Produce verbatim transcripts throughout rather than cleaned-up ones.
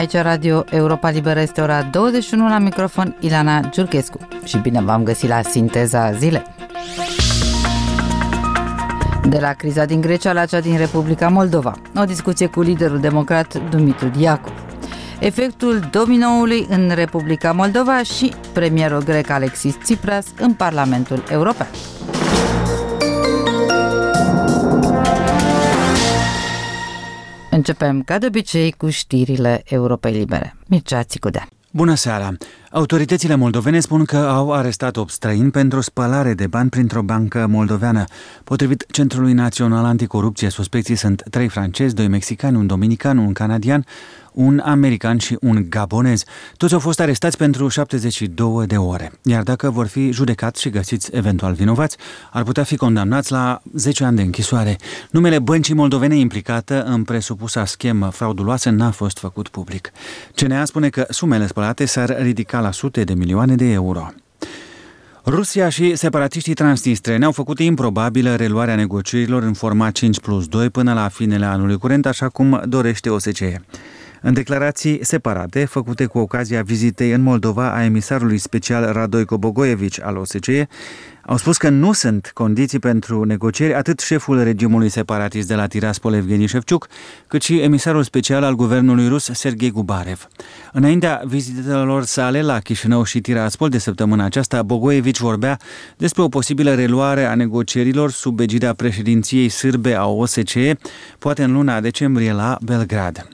Aici Radio Europa Liberă, este ora douăzeci și unu, la microfon Ilana Giurchescu și bine v-am găsit la Sinteza Zilei. De la criza din Grecia la cea din Republica Moldova, o discuție cu liderul democrat Dumitru Diacu. Efectul dominoului în Republica Moldova și premierul grec Alexis Tsipras în Parlamentul European. Începem, ca de obicei, cu știrile Europei Libere. Mircea Țicudea. Bună seara! Autoritățile moldovene spun că au arestat opt străini pentru spălare de bani printr-o bancă moldoveană. Potrivit Centrului Național Anticorupție, suspecții sunt trei francezi, doi mexicani, un dominican, un canadian, un american și un gabonez. Toți au fost arestați pentru șaptezeci și două de ore, iar dacă vor fi judecați și găsiți eventual vinovați, ar putea fi condamnați la zece ani de închisoare. Numele băncii moldovene implicată în presupusa schemă frauduloasă n-a fost făcut public. C N A spune că sumele spălate s-ar ridica la sute de milioane de euro. Rusia și separatiștii transnistreni au făcut improbabilă reluarea negocierilor în format cinci plus doi până la finele anului curent, așa cum dorește O S C E. În declarații separate, făcute cu ocazia vizitei în Moldova a emisarului special Radoico Bogojevici al O S C E, au spus că nu sunt condiții pentru negocieri atât șeful regimului separatist de la Tiraspol, Evgeni Șevciuc, cât și emisarul special al guvernului rus, Serghei Gubarev. Înaintea vizitelor sale la Chișinău și Tiraspol de săptămâna aceasta, Bogojevici vorbea despre o posibilă reluare a negocierilor sub egida președinției sârbe a O S C E, poate în luna decembrie la Belgrad.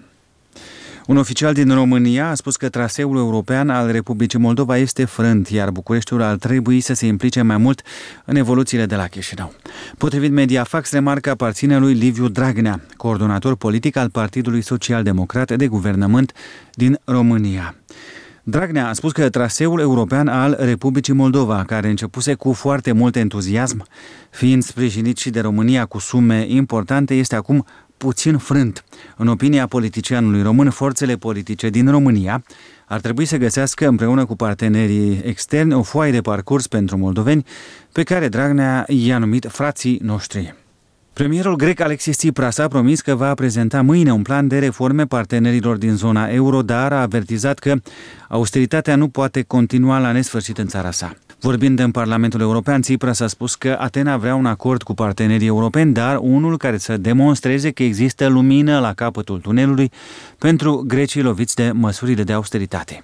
Un oficial din România a spus că traseul european al Republicii Moldova este frânt, iar Bucureștiul ar trebui să se implice mai mult în evoluțiile de la Chișinău. Potrivit Mediafax, remarca aparține lui Liviu Dragnea, coordonator politic al Partidului Social-Democrat de Guvernământ din România. Dragnea a spus că traseul european al Republicii Moldova, care începuse cu foarte mult entuziasm, fiind sprijinit și de România cu sume importante, este acum puțin frânt. În opinia politicianului român, forțele politice din România ar trebui să găsească împreună cu partenerii externi o foaie de parcurs pentru moldoveni, pe care Dragnea i-a numit frații noștri. Premierul grec Alexis Tsipras a promis că va prezenta mâine un plan de reforme partenerilor din zona euro, dar a avertizat că austeritatea nu poate continua la nesfârșit în țara sa. Vorbind în Parlamentul European, Tsipras a spus că Atena vrea un acord cu partenerii europeni, dar unul care să demonstreze că există lumină la capătul tunelului pentru grecii loviți de măsurile de austeritate.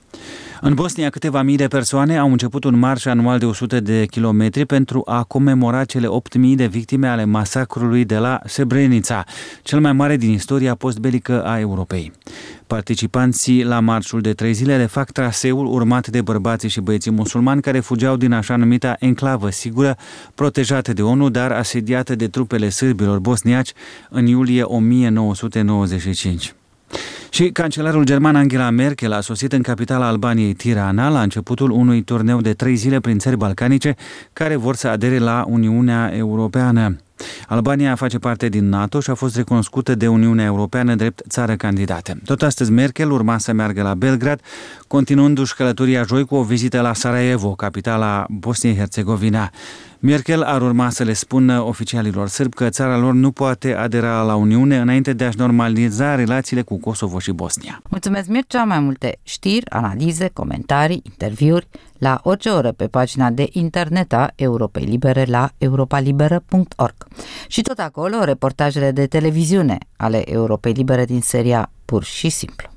În Bosnia, câteva mii de persoane au început un marș anual de o sută de kilometri pentru a comemora cele opt mii de victime ale masacrului de la Srebrenica, cel mai mare din istoria postbelică a Europei. Participanții la marșul de trei zile refac traseul urmat de bărbații și băieții musulmani care fugeau din așa numita enclavă sigură, protejată de ONU, dar asediată de trupele sârbilor bosniaci în iulie o mie nouă sute nouăzeci și cinci. Și cancelarul german Angela Merkel a sosit în capitala Albaniei, Tirana, la începutul unui turneu de trei zile prin țări balcanice care vor să adere la Uniunea Europeană. Albania face parte din NATO și a fost recunoscută de Uniunea Europeană drept țară candidată. Tot astăzi Merkel urma să meargă la Belgrad, continuându-și călătoria joi cu o vizită la Sarajevo, capitala Bosniei-Herțegovina. Merkel ar urma să le spună oficialilor sârbi că țara lor nu poate adera la Uniune înainte de a-și normaliza relațiile cu Kosovo și Bosnia. Mulțumesc, Mircea! Mai multe știri, analize, comentarii, interviuri la orice oră pe pagina de internet a Europei Libere la europa liberă punct org. Și tot acolo reportajele de televiziune ale Europei Libere din seria Pur și Simplu.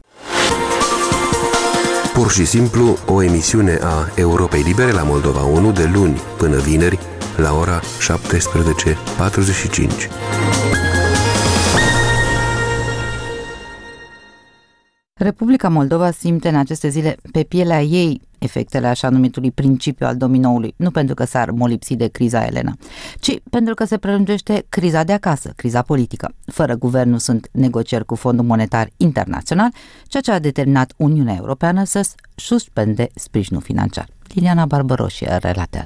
Pur și Simplu, o emisiune a Europei Libere la Moldova unu de luni până vineri la ora șaptesprezece patruzeci și cinci. Republica Moldova simte în aceste zile pe pielea ei efectele așa numitului principiu al dominoului, nu pentru că s-ar molipsi de criza elenă, ci pentru că se prelungește criza de acasă, criza politică. Fără guvern nu sunt negocieri cu Fondul Monetar Internațional, ceea ce a determinat Uniunea Europeană să suspende sprijinul financiar. Liliana Barbăroșie relatează.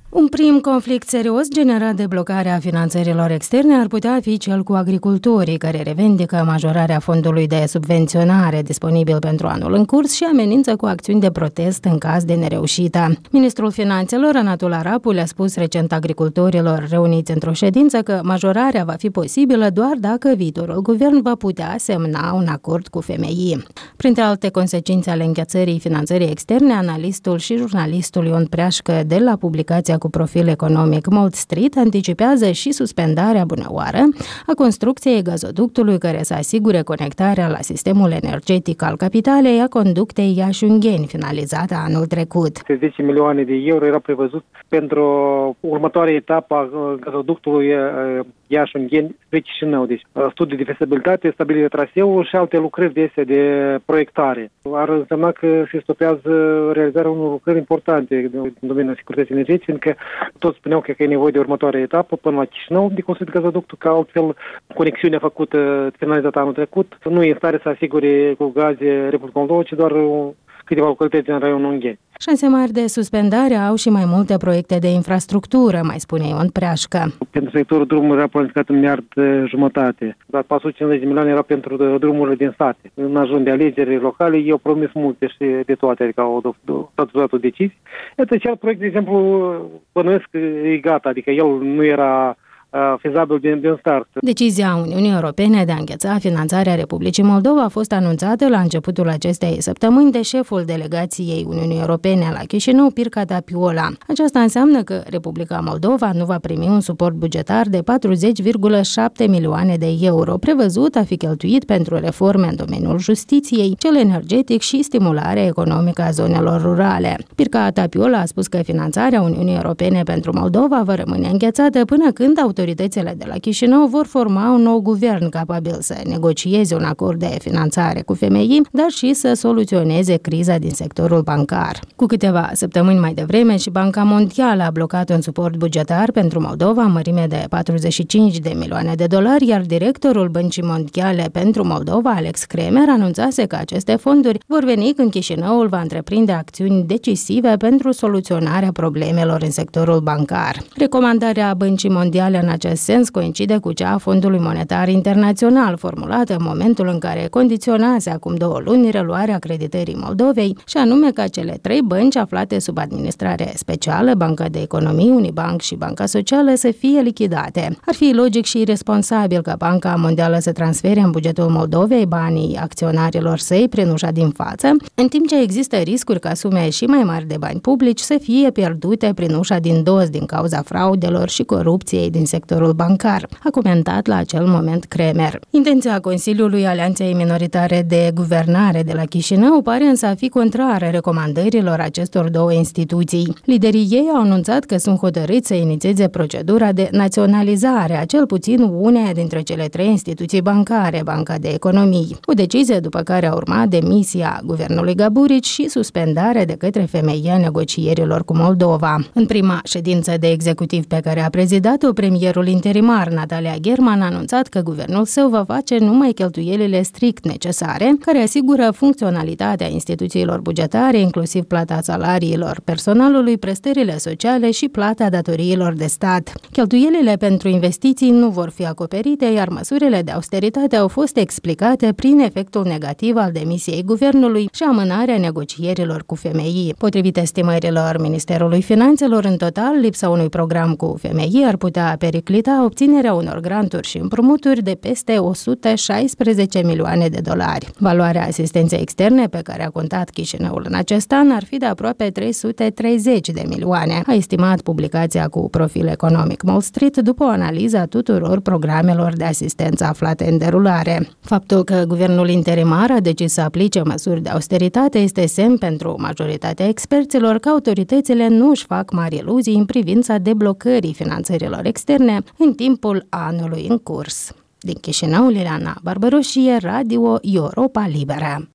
Un prim conflict serios generat de blocarea finanțărilor externe ar putea fi cel cu agricultorii, care revendică majorarea fondului de subvenționare disponibil pentru anul în curs și amenință cu acțiuni de protest în caz de nereușită. Ministrul Finanțelor, Anatol Arapu, le-a spus recent agricultorilor reuniți într-o ședință că majorarea va fi posibilă doar dacă viitorul guvern va putea semna un acord cu F M I. Printre alte consecințe ale înghețării finanțării externe, analistul și jurnalistul Ion Preașcă de la publicația cu profil economic Malt Street anticipează și suspendarea bunăoară a construcției gazoductului care să asigure conectarea la sistemul energetic al capitalei a conductei Iași-Ungheni, finalizată anul trecut. zece milioane de euro era prevăzut pentru următoarea etapă a gazoductului Iași-Ungheni spre Chișinău. Deci studii de fezabilitate, stabilirea traseului și alte lucrări de astea de proiectare. Ar însemna că se stopează realizarea unor lucrări importante în domeniul securității energetice, că toți spuneau că e nevoie de următoarea etapă până la Chișinău de construit gazoductul, că altfel conexiunea făcută, finalizată anul trecut, nu e în stare să asigure cu gaze Republica Moldova, ci doar câteva localități în raionul Ungheni. Șanse mari de suspendare au și mai multe proiecte de infrastructură, mai spune Ion Preașcă. Pentru sectorul drumului era planificat un miliard jumătate, dar patru sute cincizeci de milioane era pentru drumurile din sate. În ajun de alegeri locale, eu promis multe și de toate, adică au dat o decizie. Iată, cel proiect, de exemplu, bănuiesc că e gata, adică el nu era fezabil din, din start. Decizia Uniunii Europene de a îngheța finanțarea Republicii Moldova a fost anunțată la începutul acestei săptămâni de șeful delegației Uniunii Europene la Chișinău, Pirca Tapiola. Aceasta înseamnă că Republica Moldova nu va primi un suport bugetar de patruzeci virgulă șapte milioane de euro, prevăzut a fi cheltuit pentru reforme în domeniul justiției, cel energetic și stimularea economică a zonelor rurale. Pirca Tapiola a spus că finanțarea Uniunii Europene pentru Moldova va rămâne înghețată până când autoritățile de la Chișinău vor forma un nou guvern capabil să negocieze un acord de finanțare cu F M I, dar și să soluționeze criza din sectorul bancar. Cu câteva săptămâni mai devreme și Banca Mondială a blocat un suport bugetar pentru Moldova în mărime de patruzeci și cinci de milioane de dolari, iar directorul Băncii Mondiale pentru Moldova, Alex Kremer, anunțase că aceste fonduri vor veni când Chișinăul va întreprinde acțiuni decisive pentru soluționarea problemelor în sectorul bancar. Recomandarea Băncii Mondiale în acest sens coincide cu cea a Fondului Monetar Internațional, formulată în momentul în care condiționase acum două luni reluarea creditării Moldovei, și anume ca cele trei bănci aflate sub administrare specială, Banca de Economie, Unibank și Banca Socială, să fie lichidate. Ar fi logic și responsabil ca Banca Mondială să transfere în bugetul Moldovei banii acționarilor săi prin ușa din față, în timp ce există riscuri ca sume și mai mari de bani publici să fie pierdute prin ușa din dos din cauza fraudelor și corupției din sectorul bancar, a comentat la acel moment Kremer. Intenția Consiliului Alianței Minoritare de Guvernare de la Chișinău pare însă a fi contrară recomandărilor acestor două instituții. Liderii ei au anunțat că sunt hotărâți să inițieze procedura de naționalizare a cel puțin uneia dintre cele trei instituții bancare, Banca de Economie. O decizie după care a urmat demisia guvernului Gaburici și suspendarea de către F M I a negocierilor cu Moldova. În prima ședință de executiv pe care a prezidat-o, premierul interimar Natalia German a anunțat că guvernul său va face numai cheltuielile strict necesare, care asigură funcționalitatea instituțiilor bugetare, inclusiv plata salariilor personalului, prestările sociale și plata datoriilor de stat. Cheltuielile pentru investiții nu vor fi acoperite, iar măsurile de austeritate au fost explicate prin efectul negativ al demisiei guvernului și amânarea negocierilor cu F M I. Potrivit estimărilor Ministerului Finanțelor, în total, lipsa unui program cu F M I ar putea periclita obținerea unor granturi și împrumuturi de peste o sută șaisprezece milioane de dolari. Valoarea asistenței externe pe care a contat Chișinăul în acest an ar fi de aproape trei sute treizeci de milioane, a estimat publicația cu profil economic Wall Street după o analiză a tuturor programelor de asistență aflate în derulare. Faptul că guvernul interimar a decis să aplice măsuri de austeritate este semn pentru majoritatea experților că autoritățile nu își fac mari iluzii în privința deblocării finanțărilor externe în timpul anului în curs. Din Chișinău, Liliana Barbaroșie, Radio Europa Liberă.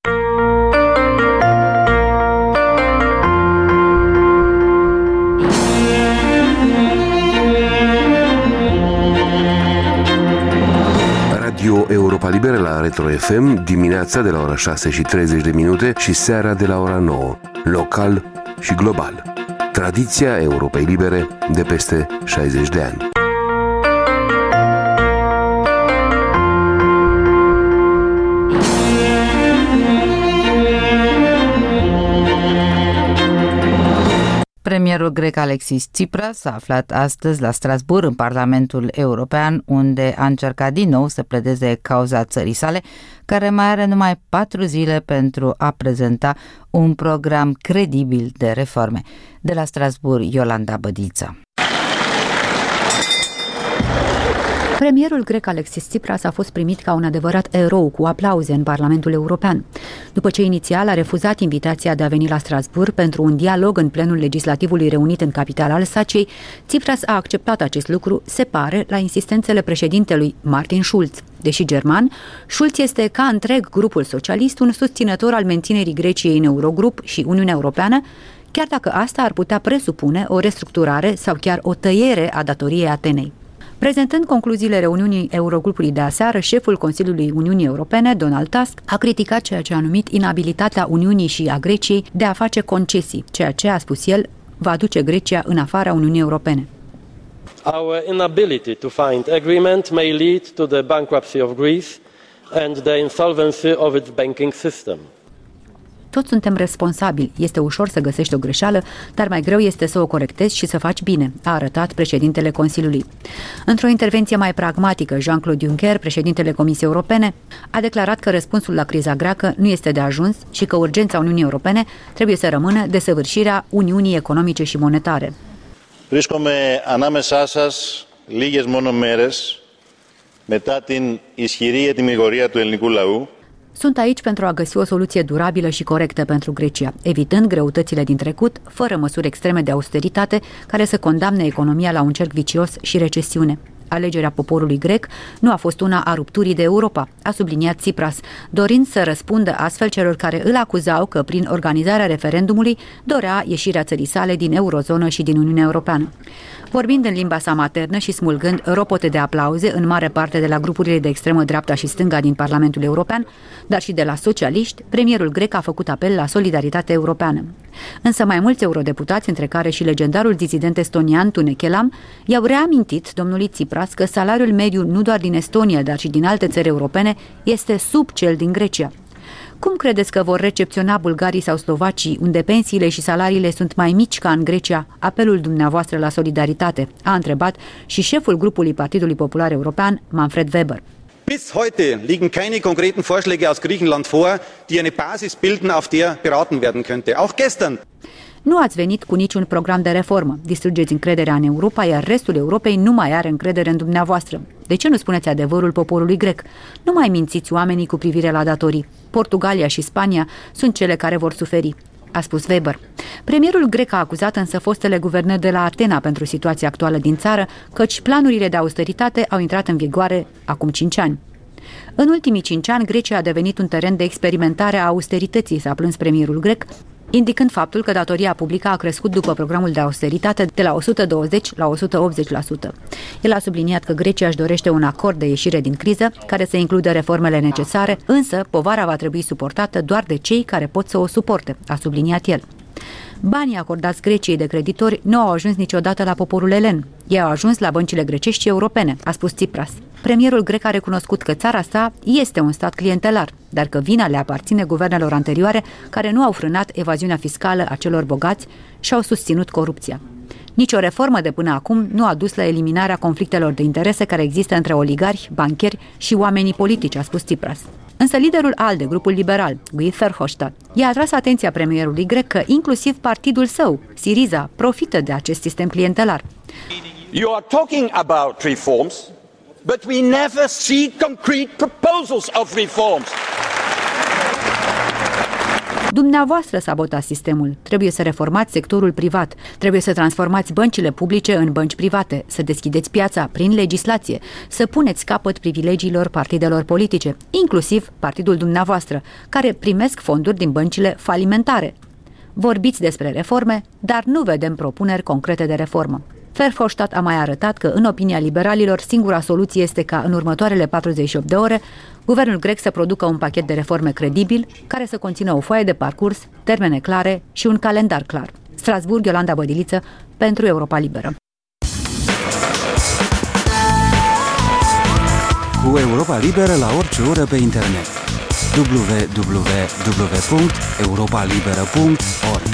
Radio Europa Liberă la Retro F M, dimineața de la ora șase și treizeci de minute și seara de la ora nouă, local și global. Tradiția Europei Libere de peste șaizeci de ani. Premierul grec Alexis Tsipras s-a aflat astăzi la Strasbourg, în Parlamentul European, unde a încercat din nou să pledeze cauza țării sale, care mai are numai patru zile pentru a prezenta un program credibil de reforme. De la Strasbourg, Iolanda Bădiță. Premierul grec Alexis Tsipras a fost primit ca un adevărat erou cu aplauze în Parlamentul European. După ce inițial a refuzat invitația de a veni la Strasbourg pentru un dialog în plenul legislativului reunit în capitala Alsaciei, Tsipras a acceptat acest lucru, se pare, la insistențele președintelui Martin Schulz. Deși german, Schulz este, ca întreg grupul socialist, un susținător al menținerii Greciei în Eurogrup și Uniunea Europeană, chiar dacă asta ar putea presupune o restructurare sau chiar o tăiere a datoriei Atenei. Prezentând concluziile reuniunii Eurogrupului de aseară, șeful Consiliului Uniunii Europene, Donald Tusk, a criticat ceea ce a numit inabilitatea Uniunii și a Greciei de a face concesii, ceea ce, a spus el, va duce Grecia în afara Uniunii Europene. Our inability to find agreement may lead to the bankruptcy of Greece and the insolvency of its banking system. Toți suntem responsabili. Este ușor să găsești o greșeală, dar mai greu este să o corectezi și să faci bine, a arătat președintele Consiliului. Într-o intervenție mai pragmatică, Jean-Claude Juncker, președintele Comisiei Europene, a declarat că răspunsul la criza greacă nu este de ajuns și că urgența Uniunii Europene trebuie să rămână desăvârșirea Uniunii Economice și Monetare. Βρίσκομαι ανάμεσά σας λίγες μόνο μέρες μετά την ισχυρή ετυμηγορία του ελληνικού λαού. Sunt aici pentru a găsi o soluție durabilă și corectă pentru Grecia, evitând greutățile din trecut, fără măsuri extreme de austeritate care să condamne economia la un cerc vicios și recesiune. Alegerea poporului grec nu a fost una a rupturii de Europa, a subliniat Tsipras, dorind să răspundă astfel celor care îl acuzau că prin organizarea referendumului dorea ieșirea țării sale din eurozonă și din Uniunea Europeană. Vorbind în limba sa maternă și smulgând ropote de aplauze în mare parte de la grupurile de extremă dreapta și stânga din Parlamentul European, dar și de la socialiști, premierul grec a făcut apel la solidaritate europeană. Însă mai mulți eurodeputați, între care și legendarul dizident estonian Tunne Kelam, i-au reamintit domnului Tsipras că salariul mediu nu doar din Estonia, dar și din alte țări europene este sub cel din Grecia. Cum credeți că vor recepționa bulgarii sau slovacii, unde pensiile și salariile sunt mai mici ca în Grecia, apelul dumneavoastră la solidaritate? A întrebat și șeful grupului Partidului Popular European, Manfred Weber. Bis heute liegen keine konkreten Vorschläge aus Griechenland vor, die eine Basis bilden, auf der beraten werden könnte. Auch gestern. Nu ați venit cu niciun program de reformă. Distrugeți încrederea în Europa, iar restul Europei nu mai are încredere în dumneavoastră. De ce nu spuneți adevărul poporului grec? Nu mai mințiți oamenii cu privire la datorii. Portugalia și Spania sunt cele care vor suferi, a spus Weber. Premierul grec a acuzat însă fostele guvernări de la Atena pentru situația actuală din țară, căci planurile de austeritate au intrat în vigoare acum cinci ani. În ultimii cinci ani, Grecia a devenit un teren de experimentare a austerității, s-a plâns premierul grec, indicând faptul că datoria publică a crescut după programul de austeritate de la o sută douăzeci la o sută optzeci la sută. El a subliniat că Grecia își dorește un acord de ieșire din criză, care să includă reformele necesare, însă povara va trebui suportată doar de cei care pot să o suporte, a subliniat el. Banii acordați Greciei de creditori nu au ajuns niciodată la poporul elen. Ei au ajuns la băncile grecești și europene, a spus Tsipras. Premierul grec a recunoscut că țara sa este un stat clientelar, dar că vina le aparține guvernelor anterioare care nu au frânat evaziunea fiscală a celor bogați și au susținut corupția. Nici o reformă de până acum nu a dus la eliminarea conflictelor de interese care există între oligarhi, bancheri și oamenii politici, a spus Tsipras. Însă liderul ALDE, grupul liberal, Guy Verhofstadt, i-a atras atenția premierului grec că inclusiv partidul său, Syriza, profită de acest sistem clientelar. You are talking about reforms, but we never see concrete proposals of reforms. Dumneavoastră sabotați sistemul. Trebuie să reformați sectorul privat. Trebuie să transformați băncile publice în bănci private, să deschideți piața prin legislație, să puneți capăt privilegiilor partidelor politice, inclusiv partidul dumneavoastră, care primesc fonduri din băncile falimentare. Vorbiți despre reforme, dar nu vedem propuneri concrete de reformă. Verhofstadt a mai arătat că, în opinia liberalilor, singura soluție este ca în următoarele patruzeci și opt de ore guvernul grec să producă un pachet de reforme credibil, care să conțină o foaie de parcurs, termene clare și un calendar clar. Strasbourg, Iolanda Bădiliță, pentru Europa Liberă. Cu Europa Liberă la orice oră pe internet. w w w punct europa liberă punct org.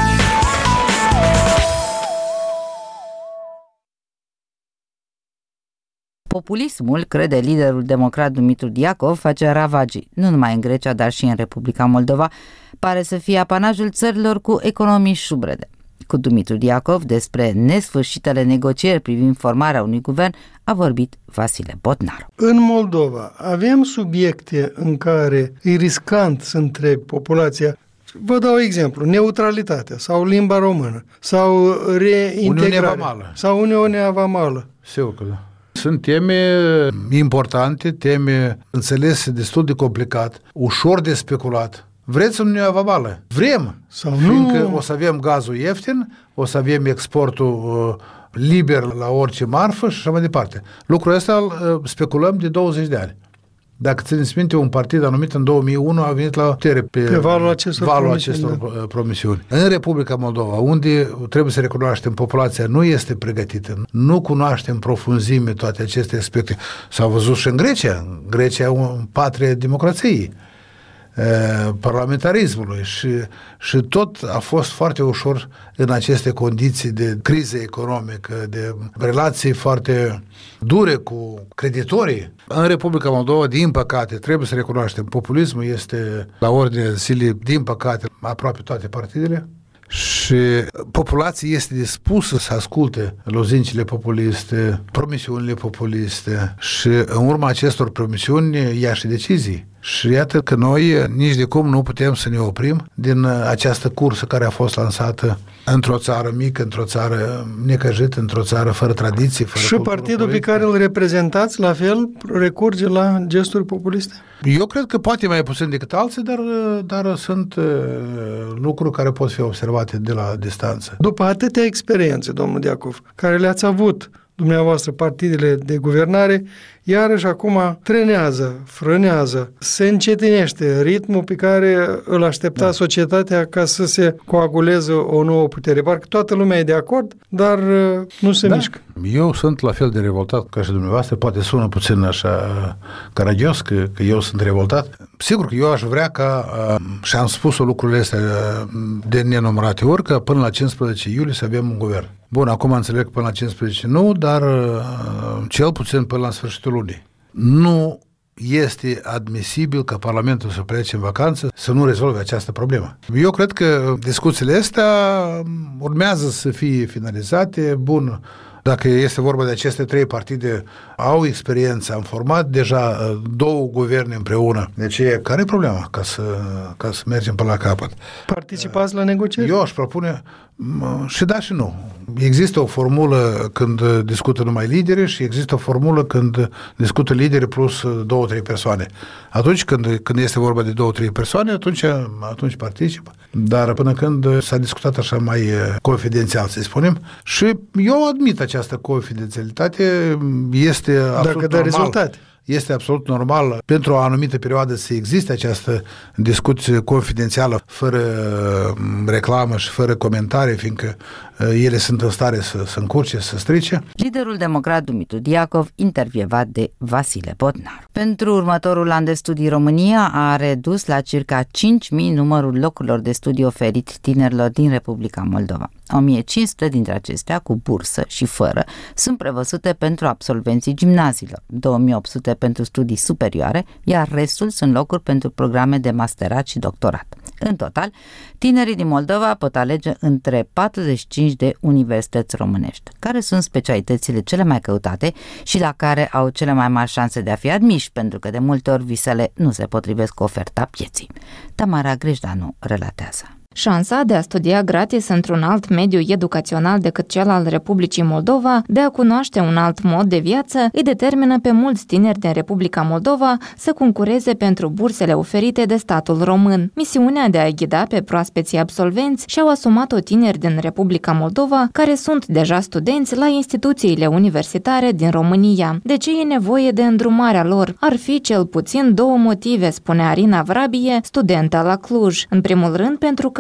Populismul, crede liderul democrat Dumitru Diacov, face ravagii, nu numai în Grecia, dar și în Republica Moldova, pare să fie apanajul țărilor cu economii șubrede. Cu Dumitru Diacov despre nesfârșitele negocieri privind formarea unui guvern a vorbit Vasile Botnaru. În Moldova avem subiecte în care e riscant să întrebi populația. Vă dau exemplu, neutralitatea sau limba română sau reintegrarea sau Uniunea Vamală. Sigur că da. Sunt teme importante, teme înțelese destul de complicat, ușor de speculat. Vreți Uniunea Vamală? Vrem! Sau fiindcă nu. O să avem gazul ieftin, o să avem exportul uh, liber la orice marfă și așa mai departe. Lucrul ăsta uh, speculăm de douăzeci de ani. Dacă țineți minte, un partid anumit în două mii unu a venit la putere pe, pe valul acestor, valul promisiuni, acestor da. promisiuni. În Republica Moldova, unde trebuie să recunoaștem, populația nu este pregătită, nu cunoaște în profunzime toate aceste aspecte. S-au văzut și în Grecia. Grecia e o patrie democrației, parlamentarismului și, și tot a fost foarte ușor în aceste condiții de criză economică, de relații foarte dure cu creditorii. În Republica Moldova, din păcate, trebuie să recunoaștem, populismul este la ordinea zilei, din păcate, aproape toate partidele. Și populația este dispusă să asculte lozincile populiste, promisiunile populiste și în urma acestor promisiuni ia și decizii. Și iată că noi nici de cum nu putem să ne oprim din această cursă care a fost lansată într-o țară mică, într-o țară necăjită, într-o țară fără tradiții, fără și partidul pe care îl reprezentați, la fel, recurge la gesturi populiste? Eu cred că poate mai puțin decât alții, dar, dar sunt uh, lucruri care pot fi observate de la distanță. După atâtea experiențe, domnul Diacov, care le-ați avut dumneavoastră, partidele de guvernare, iarăși acum trenează, frânează, se încetinește ritmul pe care îl aștepta da. societatea ca să se coaguleze o nouă putere. Parcă toată lumea e de acord, dar nu se da. mișcă. Eu sunt la fel de revoltat ca și dumneavoastră, poate sună puțin așa caragios că, că eu sunt revoltat. Sigur că eu aș vrea ca, și am spus-o lucrurile astea de nenumărate ori, că până la cincisprezece iulie să avem un guvern. Bun, acum înțeleg că până la cincisprezece nu, dar cel puțin până la sfârșitul lunii. Nu este admisibil ca Parlamentul să plece în vacanță să nu rezolve această problemă. Eu cred că discuțiile astea urmează să fie finalizate. Bun, dacă este vorba de aceste trei partide, au experiență, am format deja două guverne împreună. Deci, care e problema ca să, ca să mergem până la capăt? Participați la negocieri? Eu aș propune și da și nu. Există o formulă când discută numai lideri și există o formulă când discută lideri plus două, trei persoane. Atunci când, când este vorba de două, trei persoane, atunci, atunci participă. Dar până când s-a discutat așa mai confidențial, să spunem, și eu admit această confidențialitate, este absolut Dacă dă rezultate. Este absolut normal pentru o anumită perioadă să existe această discuție confidențială, fără reclamă și fără comentarii, fiindcă ele sunt în stare să, să încurce, să strice. Liderul democrat Dumitru Diacov, intervievat de Vasile Botnaru. Pentru următorul an de studii, România a redus la circa cinci mii numărul locurilor de studii oferit tinerilor din Republica Moldova. o mie cinci sute dintre acestea, cu bursă și fără, sunt prevăzute pentru absolvenții gimnaziilor, două mii opt sute pentru studii superioare, iar restul sunt locuri pentru programe de masterat și doctorat. În total, tinerii din Moldova pot alege între patruzeci și cinci de universități românești. Care sunt specialitățile cele mai căutate și la care au cele mai mari șanse de a fi admiși, pentru că de multe ori visele nu se potrivesc cu oferta pieții? Tamara Grejdanu relatează. Șansa de a studia gratis într-un alt mediu educațional decât cel al Republicii Moldova, de a cunoaște un alt mod de viață, îi determină pe mulți tineri din Republica Moldova să concureze pentru bursele oferite de statul român. Misiunea de a ghida pe proaspeții absolvenți și-au asumat-o tineri din Republica Moldova, care sunt deja studenți la instituțiile universitare din România. De ce e nevoie de îndrumarea lor? Ar fi cel puțin două motive, spune Arina Vrabie, studentă la Cluj. În primul rând, pentru că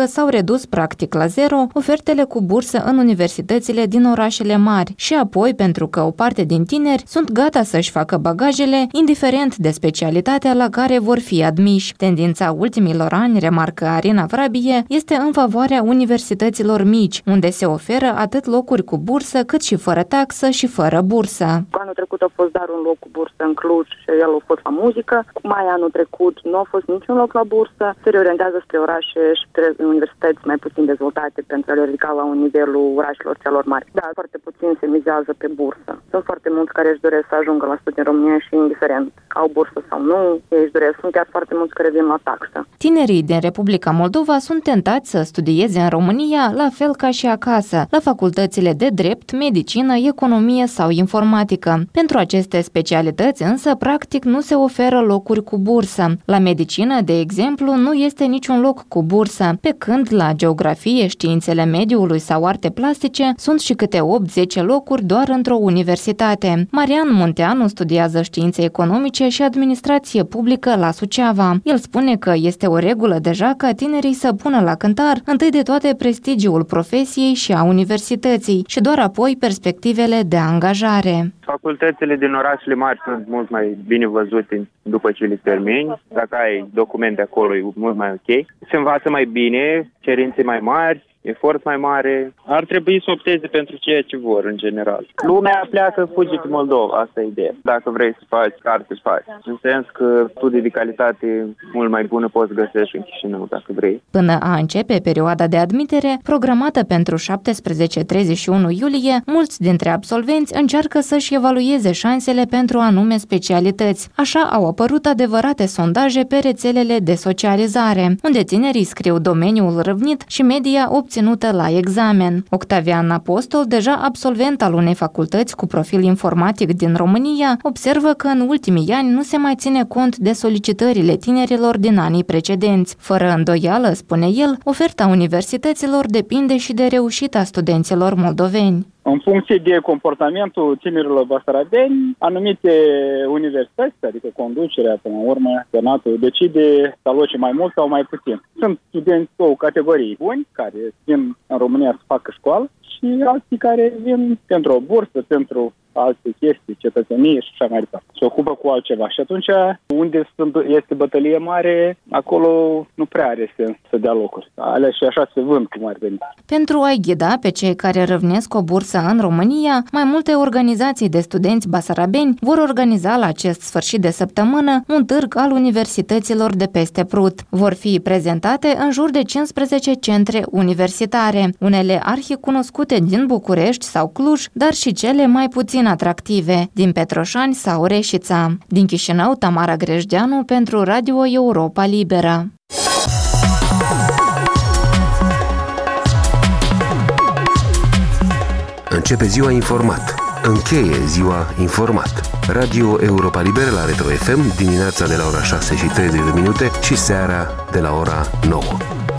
că s-au redus practic la zero ofertele cu bursă în universitățile din orașele mari și apoi pentru că o parte din tineri sunt gata să-și facă bagajele, indiferent de specialitatea la care vor fi admiși. Tendința ultimilor ani, remarcă Arina Vrabie, este în favoarea universităților mici, unde se oferă atât locuri cu bursă, cât și fără taxă și fără bursă. Anul trecut a fost dar un loc cu bursă în Cluj și el a fost la muzică. Mai anul trecut nu a fost niciun loc la bursă. Se reorientează spre orașe și spre universități mai puțin dezvoltate pentru a le ridica la un nivelul orașelor celor mari. Da, foarte puțin se mizează pe bursă. Sunt foarte mulți care își doresc să ajungă la studii în România și indiferent au bursă sau nu, ei își doresc. Sunt chiar foarte mulți care vin la taxă. Tinerii din Republica Moldova sunt tentați să studieze în România la fel ca și acasă, la facultățile de drept, medicină, economie sau informatică. Pentru aceste specialități însă practic nu se oferă locuri cu bursă. La medicină, de exemplu, nu este niciun loc cu bursă, pe când la geografie, științele mediului sau arte plastice sunt și câte opt-zece locuri doar într-o universitate. Marian Munteanu studiază științe economice și administrație publică la Suceava. El spune că este o regulă deja ca tinerii să pună la cântar întâi de toate prestigiul profesiei și a universității și doar apoi perspectivele de angajare. Facultățile din orașele mari sunt mult mai bine văzute după ce le termini. Dacă ai documente acolo, e mult mai ok. Se învață mai bine, cerințe mai mari, efort mai mare. Ar trebui să opteze pentru ceea ce vor, în general. Lumea pleacă, fuge pe Moldova, asta e ideea. Dacă vrei să faci carte, să faci. În sens că studii de calitate mult mai bună poți găsești în Chișinău, dacă vrei. Până a începe perioada de admitere, programată pentru șaptesprezece treizeci și unu iulie, mulți dintre absolvenți încearcă să-și evalueze șansele pentru anume specialități. Așa au apărut adevărate sondaje pe rețelele de socializare, unde tinerii scriu domeniul râvnit și media obținută la examen. Octavian Apostol, deja absolvent al unei facultăți cu profil informatic din România, observă că în ultimii ani nu se mai ține cont de solicitările tinerilor din anii precedenți. Fără îndoială, spune el, oferta universităților depinde și de reușita studenților moldoveni. În funcție de comportamentul tinerilor basarabeni, anumite universități, adică conducerea, până la urmă, senatul, decide să aloce mai mult sau mai puțin. Sunt studenți cu categorii buni, care vin în România să facă școală, și alții care vin pentru o bursă, pentru alte chestii, cetățenie și așa mai departe. Se ocupă cu altceva. Și atunci, unde este bătălie mare, acolo nu prea are sens să dea locuri. Alea și așa se vând, cum ar veni. Pentru a-i ghida pe cei care râvnesc o bursă în România, mai multe organizații de studenți basarabeni vor organiza la acest sfârșit de săptămână un târg al universităților de peste Prut. Vor fi prezentate în jur de cincisprezece centre universitare, unele arhicunoscute din București sau Cluj, dar și cele mai puțin atractive, din Petroșani sau Reșița. Din Chișinău, Tamara Grejdeanu pentru Radio Europa Liberă. Începe ziua informat. Încheie ziua informat. Radio Europa Liberă la Retro F M dimineața de la ora șase și treizeci de minute și seara de la ora nouă.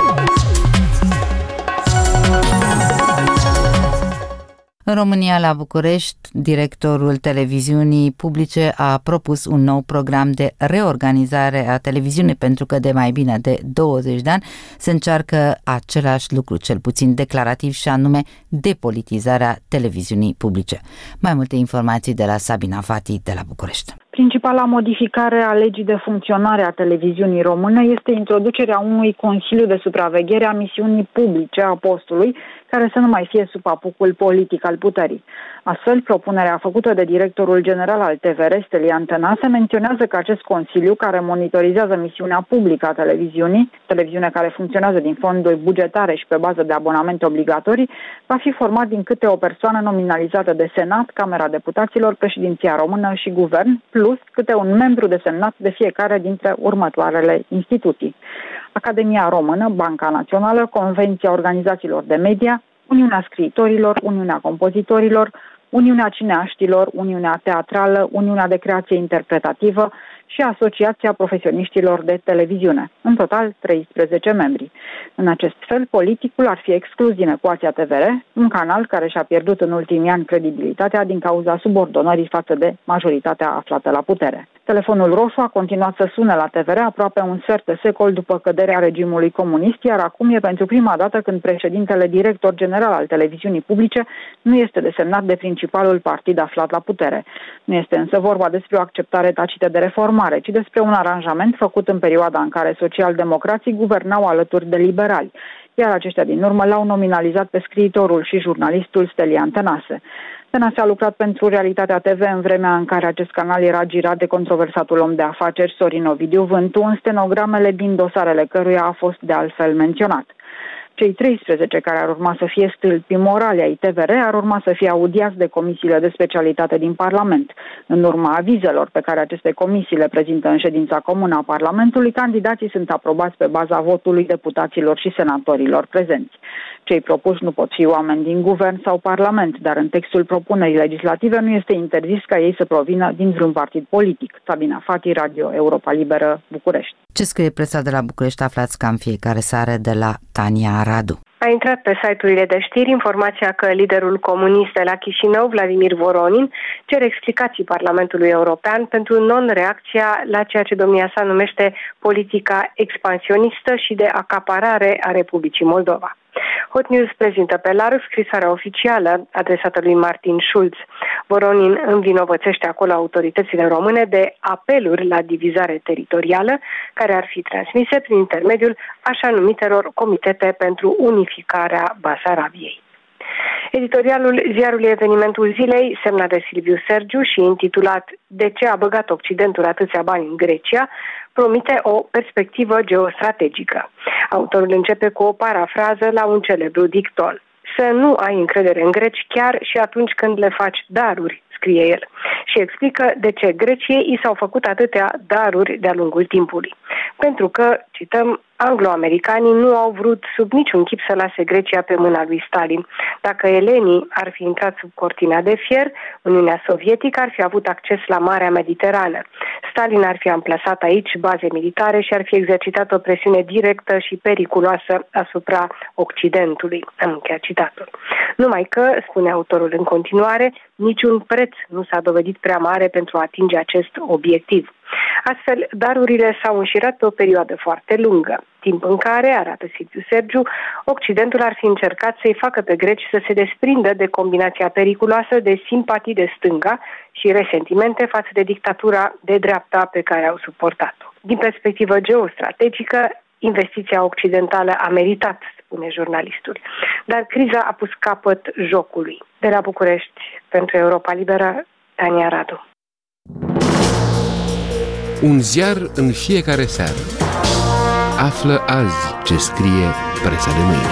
În România, la București, directorul televiziunii publice a propus un nou program de reorganizare a televiziunii, pentru că de mai bine de douăzeci de ani se încearcă același lucru, cel puțin declarativ, și anume depolitizarea televiziunii publice. Mai multe informații de la Sabina Fati de la București. Principala modificare a legii de funcționare a televiziunii române este introducerea unui Consiliu de Supraveghere a misiunii publice a postului, care să nu mai fie sub apucul politic al puterii. Astfel, propunerea făcută de directorul general al T V R, Stelian Tănase, menționează că acest Consiliu, care monitorizează misiunea publică a televiziunii, televiziune care funcționează din fonduri bugetare și pe bază de abonamente obligatorii, va fi format din câte o persoană nominalizată de Senat, Camera Deputaților, Președinția Română și Guvern, plus câte un membru desemnat de fiecare dintre următoarele instituții: Academia Română, Banca Națională, Convenția Organizațiilor de Media, Uniunea Scriitorilor, Uniunea Compozitorilor, Uniunea Cineaștilor, Uniunea Teatrală, Uniunea de Creație Interpretativă și Asociația Profesioniștilor de Televiziune. În total, treisprezece membri. În acest fel, politicul ar fi exclus din ecuația T V R, un canal care și-a pierdut în ultimii ani credibilitatea din cauza subordonării față de majoritatea aflată la putere. Telefonul roșu a continuat să sune la T V R aproape un sfert de secol după căderea regimului comunist, iar acum e pentru prima dată când președintele director general al televiziunii publice nu este desemnat de principalul partid aflat la putere. Nu este însă vorba despre o acceptare tacită de reformare, ci despre un aranjament făcut în perioada în care socialdemocrații guvernau alături de liberali, iar aceștia din urmă l-au nominalizat pe scriitorul și jurnalistul Stelian Tănase. Tănase a lucrat pentru Realitatea T V în vremea în care acest canal era girat de controversatul om de afaceri Sorin Ovidiu Vântu, în stenogramele din dosarele căruia a fost de altfel menționat. Cei treisprezece care ar urma să fie stâlpii morali ai T V R ar urma să fie audiați de comisiile de specialitate din Parlament. În urma avizelor pe care aceste comisii le prezintă în ședința comună a Parlamentului, candidații sunt aprobați pe baza votului deputaților și senatorilor prezenți. Cei propuși nu pot fi oameni din guvern sau parlament, dar în textul propunerii legislative nu este interzis ca ei să provină din vreun partid politic. Sabina Fati, Radio Europa Liberă, București. Ce scrie presa de la București aflați ca în fiecare seară de la Tania Radu. A intrat pe site-urile de știri informația că liderul comunist de la Chișinău, Vladimir Voronin, cere explicații Parlamentului European pentru non-reacția la ceea ce domnia sa numește politica expansionistă și de acaparare a Republicii Moldova. Hot News prezintă pe larg scrisoarea oficială adresată lui Martin Schulz. Voronin învinovățește acolo autoritățile române de apeluri la divizare teritorială, care ar fi transmise prin intermediul așa numitelor comitete pentru unificarea Basarabiei. Editorialul ziarului Evenimentul Zilei, semnat de Silviu Sergiu și intitulat De ce a băgat Occidentul atâția bani în Grecia, promite o perspectivă geostrategică. Autorul începe cu o parafrază la un celebru dicton: să nu ai încredere în greci chiar și atunci când le faci daruri, scrie el, și explică de ce Greciei i s-au făcut atâtea daruri de-a lungul timpului. Pentru că, cităm, anglo-americanii nu au vrut sub niciun chip să lase Grecia pe mâna lui Stalin. Dacă elenii ar fi intrat sub cortina de fier, Uniunea Sovietică ar fi avut acces la Marea Mediterană. Stalin ar fi amplasat aici baze militare și ar fi exercitat o presiune directă și periculoasă asupra Occidentului. Am încheiat citatul. Numai că, spune autorul în continuare, niciun preț nu s-a dovedit prea mare pentru a atinge acest obiectiv. Astfel, darurile s-au înșirat pe o perioadă foarte lungă, timp în care, arată Silviu Sergiu, Occidentul ar fi încercat să-i facă pe greci să se desprindă de combinația periculoasă de simpatii de stânga și resentimente față de dictatura de dreapta pe care au suportat-o. Din perspectivă geostrategică, investiția occidentală a meritat, spune jurnalistul, dar criza a pus capăt jocului. De la București, pentru Europa Liberă, Tania Radu. Un ziar în fiecare seară. Află azi ce scrie presa de mâine.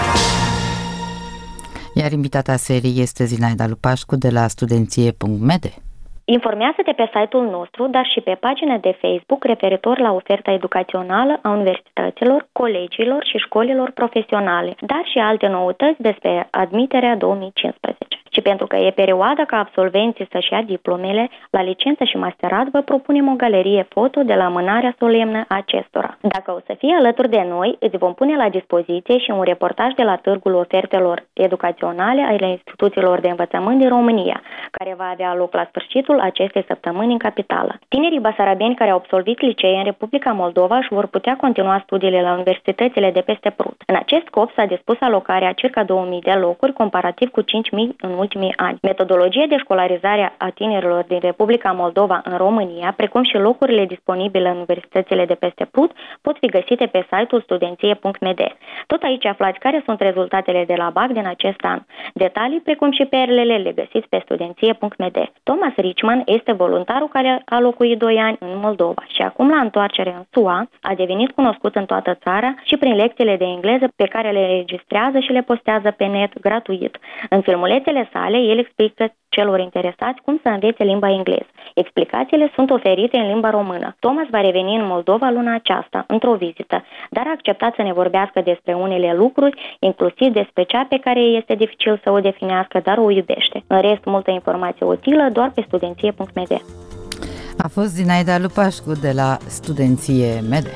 Iar invitata serii este Zinaida Lupașcu de la studenție punct mede. Informează-te pe site-ul nostru, dar și pe pagina de Facebook referitor la oferta educațională a universităților, colegiilor și școlilor profesionale, dar și alte noutăți despre admiterea două mii cincisprezece. Și pentru că e perioada ca absolvenții să-și ia diplomele, la licență și masterat vă propunem o galerie foto de la amânarea solemnă a acestora. Dacă o să fie alături de noi, îți vom pune la dispoziție și un reportaj de la Târgul Ofertelor Educaționale ale instituțiilor de învățământ din România, care va avea loc la sfârșitul acestei săptămâni în capitală. Tinerii basarabeni care au absolvit licee în Republica Moldova își vor putea continua studiile la universitățile de peste Prut. În acest scop s-a dispus alocarea circa două mii de locuri, comparativ cu cinci mii în ultimii ani. Metodologia de școlarizare a tinerilor din Republica Moldova în România, precum și locurile disponibile în universitățile de peste Prut, pot fi găsite pe site-ul studenție punct mede. Tot aici aflați care sunt rezultatele de la B A C din acest an. Detalii, precum și perlele, le găsiți pe studenție punct mede. Thomas Richman este voluntarul care a locuit doi ani în Moldova și acum, la întoarcere în S U A, a devenit cunoscut în toată țara și prin lecțiile de engleză pe care le înregistrează și le postează pe net gratuit. În filmulețele sale, el explică celor interesați cum să învețe limba engleză. Explicațiile sunt oferite în limba română. Thomas va reveni în Moldova luna aceasta, într-o vizită, dar a acceptat să ne vorbească despre unele lucruri, inclusiv despre cea pe care este dificil să o definească, dar o iubește. În rest, multă informație utilă doar pe studenție punct mede. A fost Zinaida Lupașcu de la Studenție Mede.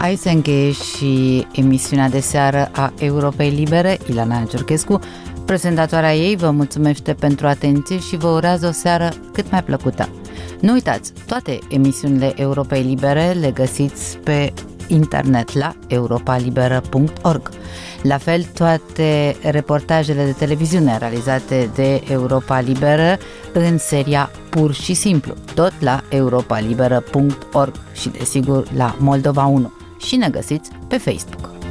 Aici se încheie și emisiunea de seară a Europei Libere. Ileana Giurchescu, prezentatoarea ei, vă mulțumește pentru atenție și vă urează o seară cât mai plăcută. Nu uitați, toate emisiunile Europei Libere le găsiți pe internet la europa liberă punct org. La fel, toate reportajele de televiziune realizate de Europa Liberă în seria Pur și Simplu, tot la europa liberă punct org și, desigur, la Moldova unu. Și ne găsiți pe Facebook.